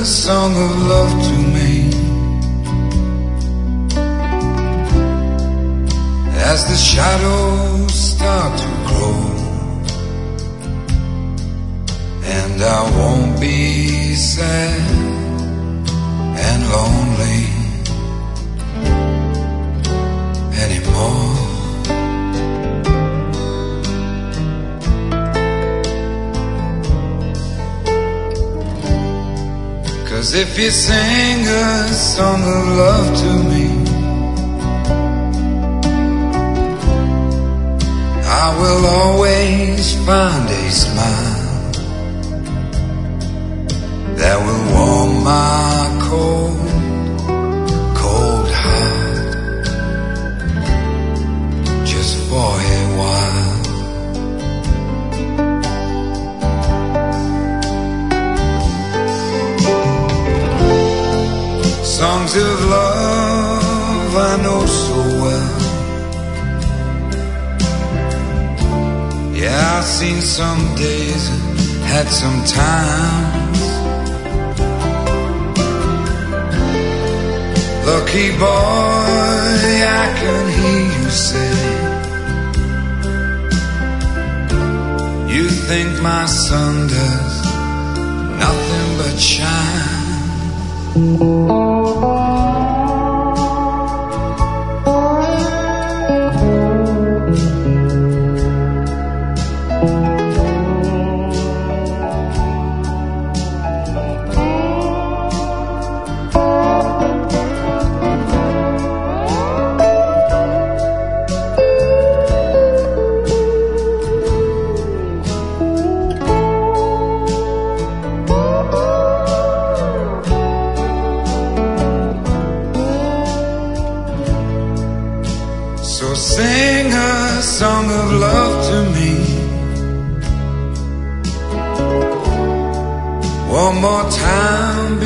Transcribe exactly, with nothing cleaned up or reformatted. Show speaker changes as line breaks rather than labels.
a song of love to me. As the shadows start to grow, and I won't be sad and lonely anymore. 'Cause if you sing a song of love to me, I will always find a smile that will warm my cold, cold heart just for a while. Songs of love I know so well. Yeah, I've seen some days and had some times. Lucky boy, I can hear you say, you think my sun does nothing but shine. So sing a song of love to me one more time,